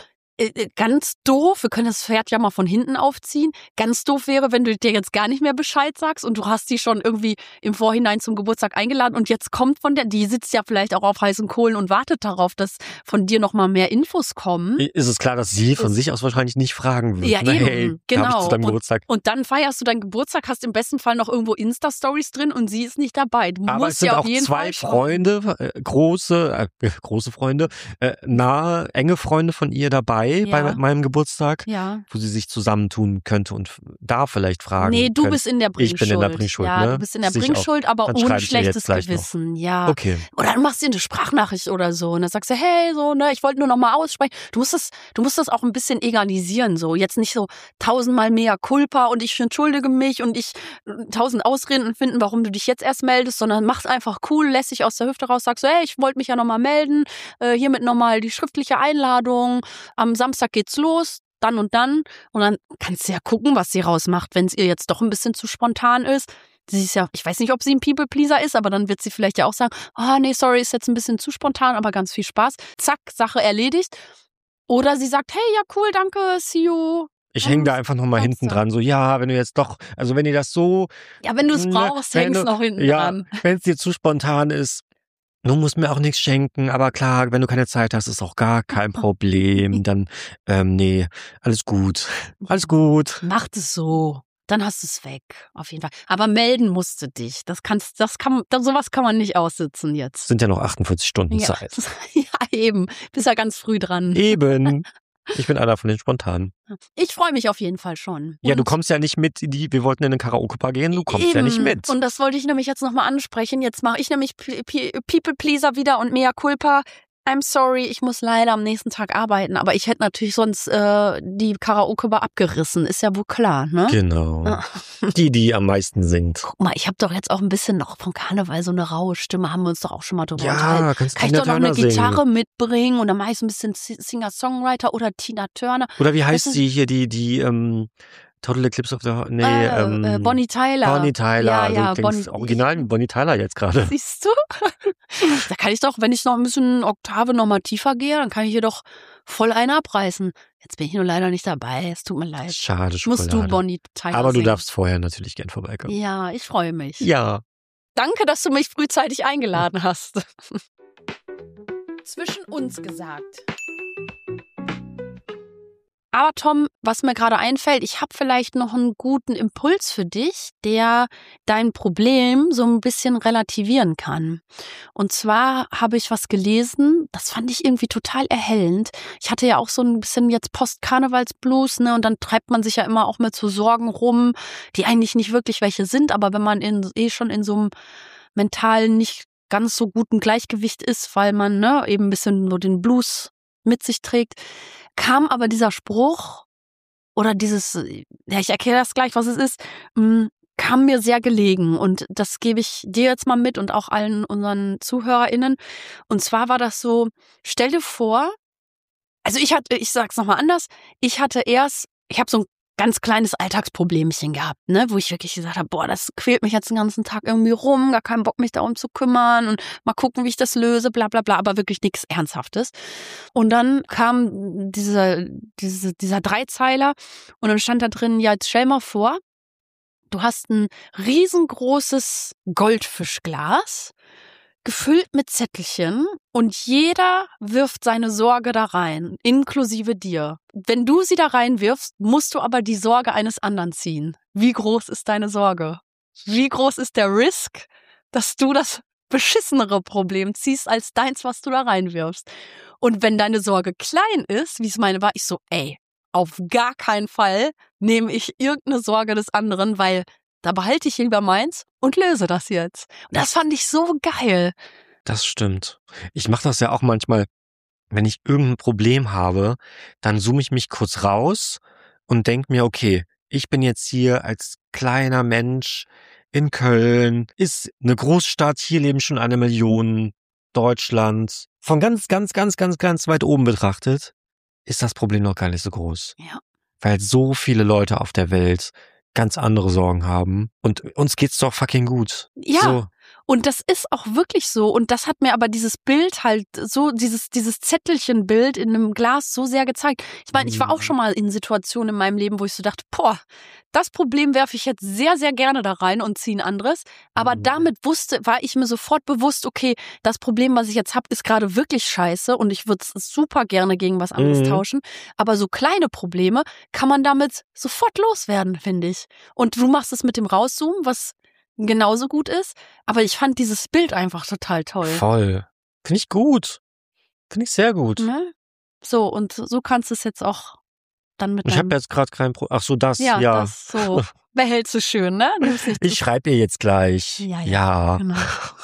ganz doof, wir können das Pferd ja mal von hinten aufziehen. Ganz doof wäre, wenn du dir jetzt gar nicht mehr Bescheid sagst und du hast die schon irgendwie im Vorhinein zum Geburtstag eingeladen und jetzt kommt die sitzt ja vielleicht auch auf heißen Kohlen und wartet darauf, dass von dir noch mal mehr Infos kommen. Ist es klar, dass sie von sich aus wahrscheinlich nicht fragen wird? Ja, eben, hey, genau. Hab ich zu deinem Geburtstag? Und dann feierst du deinen Geburtstag, hast im besten Fall noch irgendwo Insta-Stories drin und sie ist nicht dabei. Du aber musst es sind ja auch auf jeden zwei Fall Freunde, große Freunde, nahe, enge Freunde von ihr dabei bei meinem Geburtstag, wo sie sich zusammentun könnte und da vielleicht fragen. Nee, du bist in der Bringschuld. Ich bin in der Bringschuld, ja, ne? du bist in der Bringschuld, aber ohne schlechtes Gewissen. Ja. Okay. Oder du machst dir eine Sprachnachricht oder so und dann sagst du, hey, so, ne, ich wollte nur noch mal aussprechen. Du musst das auch ein bisschen egalisieren, so. Jetzt nicht so 1000-mal mea culpa und ich entschuldige mich und ich 1000 Ausreden finden, warum du dich jetzt erst meldest, sondern mach's einfach cool, lässig aus der Hüfte raus, sagst so, hey, ich wollte mich ja noch mal melden, hiermit noch mal die schriftliche Einladung, am Samstag geht's los, dann und dann kannst du ja gucken, was sie rausmacht, wenn es ihr jetzt doch ein bisschen zu spontan ist. Sie ist ja, ich weiß nicht, ob sie ein People-Pleaser ist, aber dann wird sie vielleicht ja auch sagen, nee, sorry, ist jetzt ein bisschen zu spontan, aber ganz viel Spaß. Zack, Sache erledigt. Oder sie sagt, hey, ja cool, danke, see you. Ich hänge da einfach nochmal hinten dran, so, ja, wenn du jetzt doch, also wenn ihr das so... Ja, wenn du es brauchst, hängst noch hinten dran. Wenn es dir zu spontan ist, du musst mir auch nichts schenken, aber klar, wenn du keine Zeit hast, ist auch gar kein Problem. Dann, nee, alles gut. Alles gut. Mach es so. Dann hast du es weg, auf jeden Fall. Aber melden musst du dich. Sowas kann man nicht aussitzen jetzt. Sind ja noch 48 Stunden Zeit. Ja, eben. Bist ja ganz früh dran. Eben. Ich bin einer von den Spontanen. Ich freue mich auf jeden Fall schon. Ja, du kommst ja nicht mit, wir wollten in eine Karaoke-Bar gehen, du kommst ja nicht mit. Und das wollte ich nämlich jetzt nochmal ansprechen. Jetzt mache ich nämlich People-Pleaser wieder und Mea Culpa. I'm sorry, ich muss leider am nächsten Tag arbeiten, aber ich hätte natürlich sonst die Karaoke-Bar abgerissen, ist ja wohl klar, ne? Genau. Die am meisten singt. Guck mal, ich habe doch jetzt auch ein bisschen noch vom Karneval so eine raue Stimme, haben wir uns doch auch schon mal drüber unterhalten. Ja, kannst du Kann ich Tina doch noch eine Turner Gitarre singen. mitbringen und dann mache ich so ein bisschen Singer-Songwriter oder Tina Turner. Oder wie heißt Weißt du, sie hier, die Total Eclipse of the Heart? Nee, Bonnie Tyler. Bonnie Tyler. Ja, Also ja, du klingst original wie Bonnie Tyler jetzt gerade. Siehst du? Da kann ich doch, wenn ich noch ein bisschen Oktave noch mal tiefer gehe, dann kann ich hier doch voll einen abreißen. Jetzt bin ich nur leider nicht dabei. Es tut mir leid. Schade, Schokolade. Musst du Bonnie Tyler Aber du singen. darfst vorher natürlich gern vorbeikommen. Ja, ich freue mich. Ja. Danke, dass du mich frühzeitig eingeladen hast. Zwischen uns gesagt. Aber Tom, was mir gerade einfällt, ich habe vielleicht noch einen guten Impuls für dich, der dein Problem so ein bisschen relativieren kann. Und zwar habe ich was gelesen, das fand ich irgendwie total erhellend. Ich hatte ja auch so ein bisschen jetzt Post-Karnevals-Blues, ne? Und dann treibt man sich ja immer auch mit so Sorgen rum, die eigentlich nicht wirklich welche sind, aber wenn man schon in so einem mentalen nicht ganz so guten Gleichgewicht ist, weil man ne eben ein bisschen so den Blues mit sich trägt, kam aber dieser Spruch oder dieses, ja, ich erkläre das gleich, was es ist, kam mir sehr gelegen und das gebe ich dir jetzt mal mit und auch allen unseren ZuhörerInnen. Und zwar war das so, stell dir vor, also ich sag's nochmal anders, ich habe so ein ganz kleines Alltagsproblemchen gehabt, ne, wo ich wirklich gesagt habe, boah, das quält mich jetzt den ganzen Tag irgendwie rum, gar keinen Bock, mich darum zu kümmern und mal gucken, wie ich das löse, bla bla bla, aber wirklich nichts Ernsthaftes. Und dann kam dieser Dreizeiler und dann stand da drin, ja, jetzt stell mal vor, du hast ein riesengroßes Goldfischglas, gefüllt mit Zettelchen und jeder wirft seine Sorge da rein, inklusive dir. Wenn du sie da reinwirfst, musst du aber die Sorge eines anderen ziehen. Wie groß ist deine Sorge? Wie groß ist der Risk, dass du das beschissenere Problem ziehst als deins, was du da reinwirfst? Und wenn deine Sorge klein ist, wie es meine war, ich so, ey, auf gar keinen Fall nehme ich irgendeine Sorge des anderen, weil da behalte ich lieber meins und löse das jetzt. Und das fand ich so geil. Das stimmt. Ich mache das ja auch manchmal, wenn ich irgendein Problem habe, dann zoome ich mich kurz raus und denke mir, okay, ich bin jetzt hier als kleiner Mensch in Köln, ist eine Großstadt, hier leben schon 1 Million, Deutschland. Von ganz, ganz, ganz, ganz, ganz weit oben betrachtet, ist das Problem noch gar nicht so groß. Ja. Weil so viele Leute auf der Welt ganz andere Sorgen haben. Und uns geht's doch fucking gut. Ja. So. Und das ist auch wirklich so. Und das hat mir aber dieses Bild halt so, dieses Zettelchenbild in einem Glas so sehr gezeigt. Ich meine, ich war auch schon mal in Situationen in meinem Leben, wo ich so dachte, boah, das Problem werfe ich jetzt sehr, sehr gerne da rein und ziehe ein anderes. Aber damit war ich mir sofort bewusst, okay, das Problem, was ich jetzt habe, ist gerade wirklich scheiße und ich würde es super gerne gegen was anderes tauschen. Aber so kleine Probleme kann man damit sofort loswerden, finde ich. Und du machst es mit dem Rauszoomen, was genauso gut ist. Aber ich fand dieses Bild einfach total toll. Voll. Finde ich gut. Finde ich sehr gut. Ne? So, und so kannst du es jetzt auch dann mit Ich habe jetzt gerade kein Problem. Ach so, das, ja. das so. Behältst du schön, ne? Ich schreibe ihr jetzt gleich. Ja. Genau.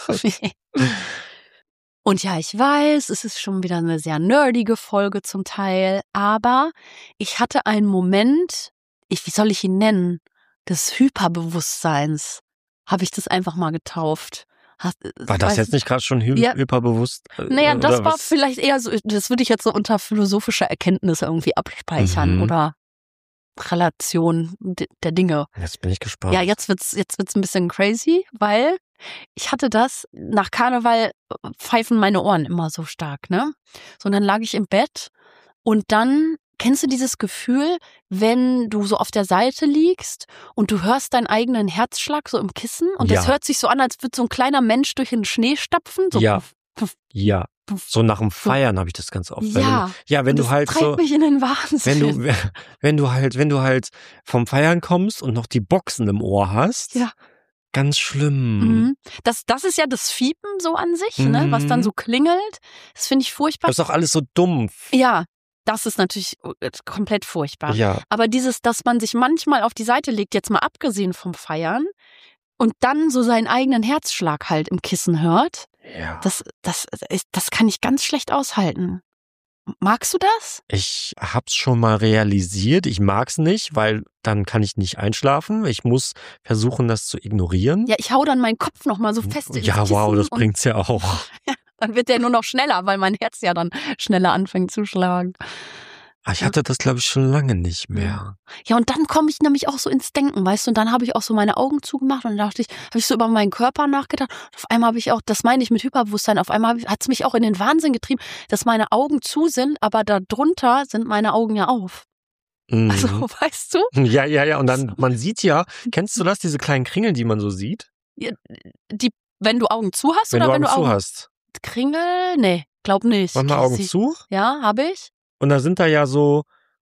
Und ja, ich weiß, es ist schon wieder eine sehr nerdige Folge zum Teil, aber ich hatte einen Moment, wie soll ich ihn nennen? Des Hyperbewusstseins. Habe ich das einfach mal getauft. War das jetzt nicht gerade schon hyperbewusst? Naja, das war vielleicht eher so, das würde ich jetzt so unter philosophischer Erkenntnis irgendwie abspeichern oder Relation der Dinge. Jetzt bin ich gespannt. Ja, jetzt wird's ein bisschen crazy, weil ich hatte das, nach Karneval pfeifen meine Ohren immer so stark, ne? So, und dann lag ich im Bett und dann kennst du dieses Gefühl, wenn du so auf der Seite liegst und du hörst deinen eigenen Herzschlag so im Kissen und das hört sich so an, als würde so ein kleiner Mensch durch den Schnee stapfen? So ja. So nach dem Feiern habe ich das ganz oft. Wenn du halt so mich in den Wahnsinn. Wenn du halt vom Feiern kommst und noch die Boxen im Ohr hast. Ja. Ganz schlimm. Das ist ja das Fiepen so an sich, ne, was dann so klingelt. Das finde ich furchtbar. Das ist auch alles so dumpf. Ja. Das ist natürlich komplett furchtbar. Ja. Aber dass man sich manchmal auf die Seite legt, jetzt mal abgesehen vom Feiern, und dann so seinen eigenen Herzschlag halt im Kissen hört. Ja. Das kann ich ganz schlecht aushalten. Magst du das? Ich hab's schon mal realisiert. Ich mag's nicht, weil dann kann ich nicht einschlafen. Ich muss versuchen, das zu ignorieren. Ja, ich hau dann meinen Kopf nochmal so fest ins Ja, Kissen wow, das und bringt's ja auch. dann wird der nur noch schneller, weil mein Herz ja dann schneller anfängt zu schlagen. Ich hatte das, glaube ich, schon lange nicht mehr. Ja, und dann komme ich nämlich auch so ins Denken, weißt du, und dann habe ich auch so meine Augen zugemacht und dann habe ich so über meinen Körper nachgedacht. Und auf einmal habe ich auch, das meine ich mit Hyperbewusstsein, auf einmal hat es mich auch in den Wahnsinn getrieben, dass meine Augen zu sind, aber darunter sind meine Augen ja auf. Mhm. Also, weißt du? Ja. Und dann, man sieht ja, kennst du das, diese kleinen Kringel, die man so sieht? Ja, wenn du Augen zu hast Wenn oder du wenn du Augen zu Augen hast. Kringel? Nee, glaub nicht. Mach mal Augen zu. Ja, habe ich. Und da sind da ja so,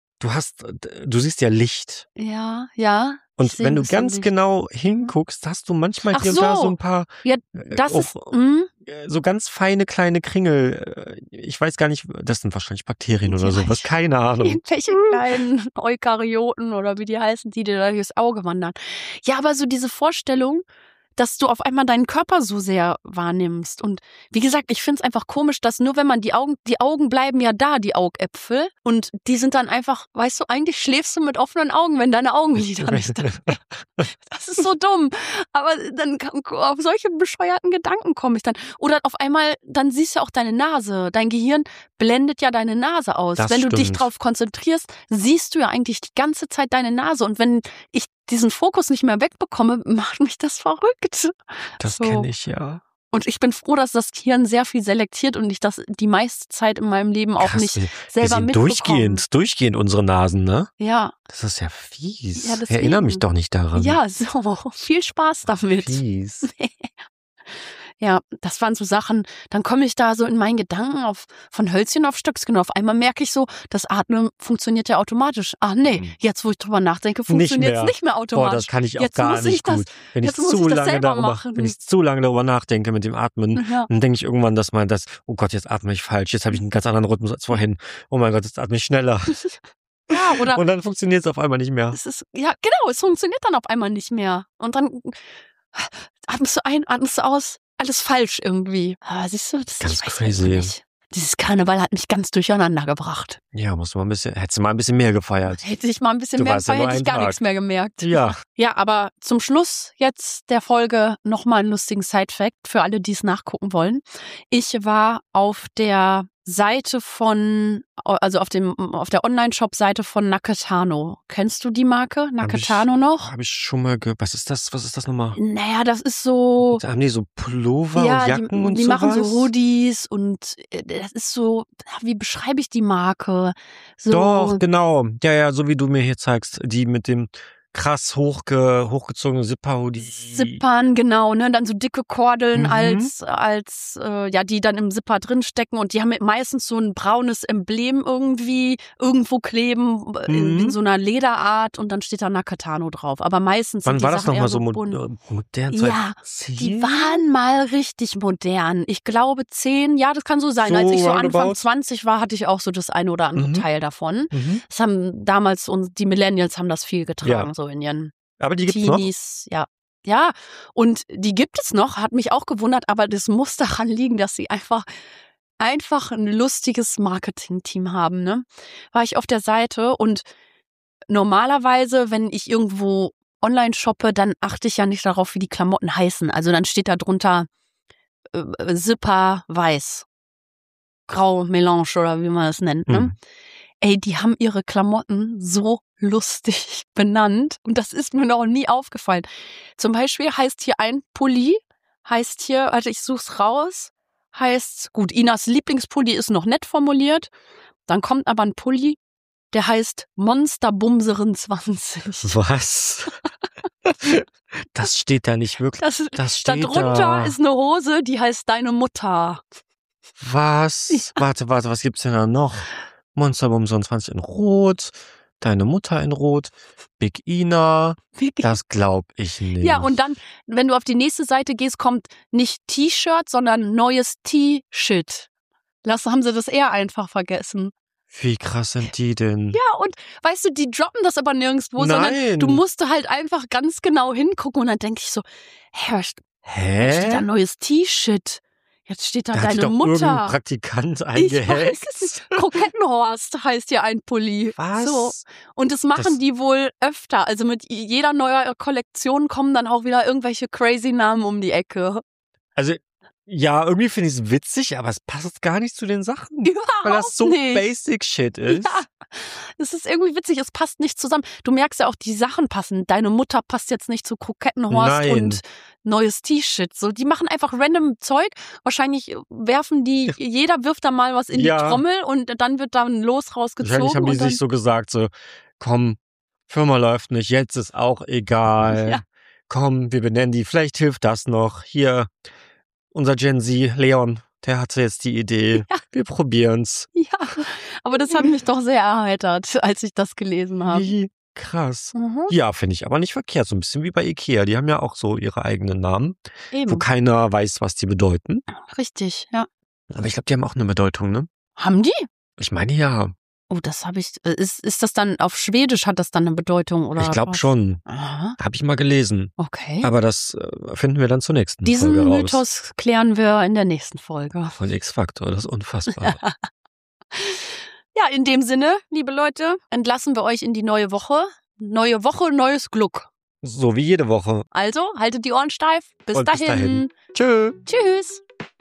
du siehst ja Licht. Ja. Und wenn du ganz genau hinguckst, hast du manchmal hier und da so ein paar, ja, das ist, so ganz feine kleine Kringel. Ich weiß gar nicht, das sind wahrscheinlich Bakterien oder sowas, keine Ahnung. Irgendwelche kleinen Eukaryoten oder wie die heißen, die dir da durchs Auge wandern. Ja, aber so diese Vorstellung, dass du auf einmal deinen Körper so sehr wahrnimmst. Und wie gesagt, ich finde es einfach komisch, dass nur wenn man die Augen bleiben ja da, die Augäpfel. Und die sind dann einfach, weißt du, eigentlich schläfst du mit offenen Augen, wenn deine Augenlider nicht da sind. Das ist so dumm. Aber dann auf solche bescheuerten Gedanken komme ich dann. Oder auf einmal, dann siehst du auch deine Nase. Dein Gehirn blendet ja deine Nase aus. Das wenn du dich stimmt. drauf konzentrierst, siehst du ja eigentlich die ganze Zeit deine Nase. Und wenn ich diesen Fokus nicht mehr wegbekomme, macht mich das verrückt. Das So. kenne ich ja. Und ich bin froh, dass das Gehirn sehr viel selektiert und ich das die meiste Zeit in meinem Leben auch Krass, nicht wir selber sehen mitbekomme. durchgehend unsere Nasen, ne? Ja, Das ist ja fies. Ja, Ich deswegen. erinnere mich doch nicht daran. ja, so. Viel Spaß damit. Fies. Ja, das waren so Sachen, dann komme ich da so in meinen Gedanken von Hölzchen auf Stöckskin. Auf einmal merke ich so, das Atmen funktioniert ja automatisch. Ach nee, jetzt wo ich drüber nachdenke, funktioniert es nicht mehr automatisch. Boah, das kann ich auch Jetzt gar muss ich nicht das- gut. Wenn ich jetzt muss zu ich das lange selber darüber, machen. wenn ich zu lange darüber nachdenke mit dem Atmen, Ja. dann denke ich irgendwann, dass oh Gott, jetzt atme ich falsch. Jetzt habe ich einen ganz anderen Rhythmus als vorhin. Oh mein Gott, jetzt atme ich schneller. Ja, oder Und dann funktioniert es auf einmal nicht mehr. es ist, ja, genau, es funktioniert dann auf einmal nicht mehr. Und dann atmest du ein, atmest du aus, alles falsch irgendwie. Aber siehst du, das Ganz ich weiß crazy. nicht. Dieses Karneval hat mich ganz durcheinander gebracht. Ja, hättest du mal ein bisschen mehr gefeiert. Hätte ich mal ein bisschen Du mehr warst ja nur gefeiert, hätte ich einen gar Tag. nichts mehr gemerkt. Ja. Ja, aber zum Schluss jetzt der Folge nochmal einen lustigen Side-Fact für alle, die es nachgucken wollen. Ich war auf der Seite also auf der Online-Shop-Seite von Nakatano. Kennst du die Marke? Nakatano noch? Habe ich schon mal gehört. Was ist das? Was ist das nochmal? Naja, das ist so. Da haben die so Pullover und Jacken und die sowas? machen so Hoodies und das ist so, wie beschreibe ich die Marke? So, Doch, genau. Ja, so wie du mir hier zeigst. Die mit dem krass hochgezogenen Zipper-Hoodie. Zippern, genau, ne? Dann so dicke Kordeln Mhm. die dann im Zipper drin stecken und die haben meistens so ein braunes Emblem irgendwo kleben, in so einer Lederart und dann steht da Nakatano drauf. Aber meistens sind Wann die war das Sachen nochmal eher so bunt. modern? Ja, 2010? die waren mal richtig modern. Ich glaube 10, ja, das kann so sein. So Als ich so roundabout? Anfang 20 war, hatte ich auch so das eine oder andere Mhm. Teil davon. Mhm. Das haben damals die Millennials haben das viel getragen, Ja. so in ihren Aber die gibt's noch? Teenies, ja. Ja, und die gibt es noch, hat mich auch gewundert, aber das muss daran liegen, dass sie einfach ein lustiges Marketing-Team haben, ne? War ich auf der Seite und normalerweise, wenn ich irgendwo online shoppe, dann achte ich ja nicht darauf, wie die Klamotten heißen. Also dann steht da drunter Zipper weiß, grau Melange oder wie man es nennt, ne? Mhm. Ey, die haben ihre Klamotten so lustig benannt und das ist mir noch nie aufgefallen. Zum Beispiel heißt hier ein Pulli, warte, ich such's raus, gut, Inas Lieblingspulli ist noch nett formuliert, dann kommt aber ein Pulli, der heißt Monsterbumserin 20. Was? Das steht da nicht wirklich. Das steht Darunter da. ist eine Hose, die heißt Deine Mutter. Was? Ja. Warte, was gibt's denn da noch? Monsterbomb 20 in Rot, Deine Mutter in Rot, Big Ina. Das glaub ich nicht. Ja, und dann, wenn du auf die nächste Seite gehst, kommt nicht T-Shirt, sondern neues T-Shit. Haben sie das eher einfach vergessen. Wie krass sind die denn? Ja, und weißt du, die droppen das aber nirgendwo, sondern Nein. du musst halt einfach ganz genau hingucken und dann denke ich so, da steht da neues T-Shit. Jetzt steht da Da hat sich deine doch irgendein Mutter. Praktikant Ich eingehackt. weiß. Krokettenhorst heißt hier ein Pulli. Was? So. Und das machen Das- die wohl öfter. Also mit jeder neuer Kollektion kommen dann auch wieder irgendwelche crazy Namen um die Ecke. Also, ja, irgendwie finde ich es witzig, aber es passt gar nicht zu den Sachen. Überhaupt Weil das so nicht. basic shit ist. Ja, es ist irgendwie witzig, es passt nicht zusammen. Du merkst ja auch, die Sachen passen. Deine Mutter passt jetzt nicht zu Krokettenhorst Nein. und neues T-Shirt. So, die machen einfach random Zeug. Wahrscheinlich werfen die, jeder wirft da mal was in die Ja. Trommel und dann wird da ein Los rausgezogen. Wahrscheinlich haben die und dann, sich so gesagt, so, komm, Firma läuft nicht, jetzt ist auch egal. Ja. Komm, wir benennen die, vielleicht hilft das noch. Hier, unser Gen Z, Leon, der hatte jetzt die Idee. Ja. Wir probieren's. ja, aber das hat mich doch sehr erheitert, als ich das gelesen habe. Wie krass. Mhm, Ja, finde ich aber nicht verkehrt. So ein bisschen wie bei Ikea. Die haben ja auch so ihre eigenen Namen, wo eben, keiner weiß, was die bedeuten. richtig, ja. Aber ich glaube, die haben auch eine Bedeutung, ne? Haben die? Ich meine ja. Oh, das habe ich. Ist das dann auf Schwedisch, hat das dann eine Bedeutung? Oder Ich glaube was? schon. Aha, Habe ich mal gelesen. okay. Aber das finden wir dann zur nächsten Diesen Folge raus. Mythos klären wir in der nächsten Folge. Von X-Factor, das ist unfassbar. Ja, in dem Sinne, liebe Leute, entlassen wir euch in die neue Woche. Neue Woche, neues Glück. So wie jede Woche. Also, haltet die Ohren steif. Bis Und bis dahin. dahin. Tschö. Tschüss.